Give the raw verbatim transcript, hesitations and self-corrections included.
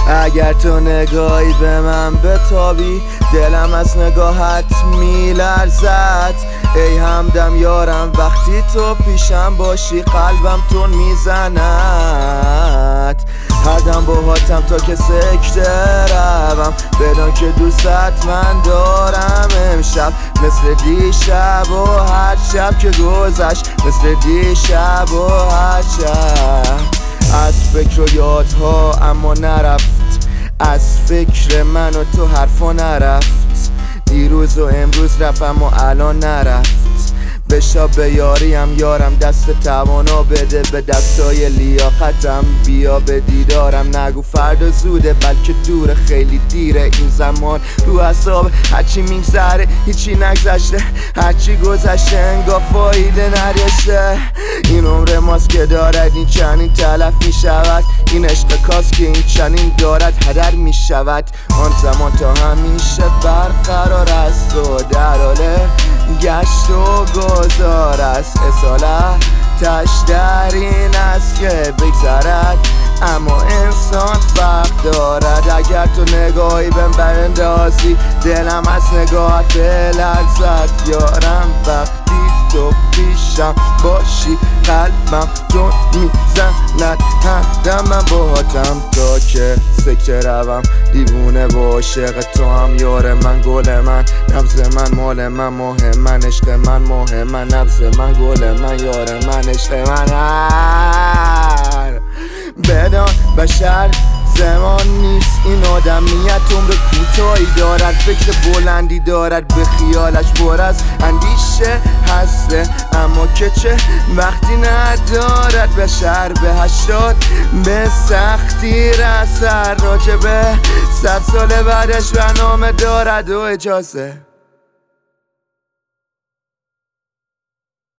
اگر تو نگاهی به من بتابی دلم از نگاهت میلرزد. ای همدم یارم وقتی تو پیشم باشی قلبم تون میزند. هر دم با هاتم تا که سکته روم بدان که دوست من دارم امشب مثل دیشب و هر شب که گذشت مثل دیشب و هر شب. از فکر و یادها اما نرفت از فکر من و تو حرفا نرفت. دیروز و امروز رفت اما الان نرفت. بشا به یاریم یارم دست توانا بده به دستای لیاقتم. بیا به دیدارم نگو فردا زوده بلکه دوره خیلی دیره این زمان. رو حساب هرچی میگذره هیچی نگذشته هرچی گذشته انگار فایده نداشته. این عمر ماست که دارد این چنین تلف میشود. این عشق کاست که این چنین دارد هدر میشود. آن زمان تا همیشه برقرار است و در حال گشت و گذار است. اصالتش در این است که بگذرد اما انسان فرق دارد. اگر تو نگاهی بهم براندازی دلم از نگاهت بلرزد. یارم وقتی تو پیشم باشی قلبم تون میزند. همدم من باهاتم تا که سکته روم دیوونه و عاشق تو هم یار من گل من نبض من مال من ماه من عشق من ماه من نبض من گل من یار من عشق من. هر بدان بشر زمان نیست این آدمیت عمر کوتاهی دارد. فکر بلندی دارد به خیالش پر از اندیشه هسته اما که چه وقتی ندارد. بشر به هشتاد به سختی رسد راجبه صد سال بعدش برنامه دارد و اجازه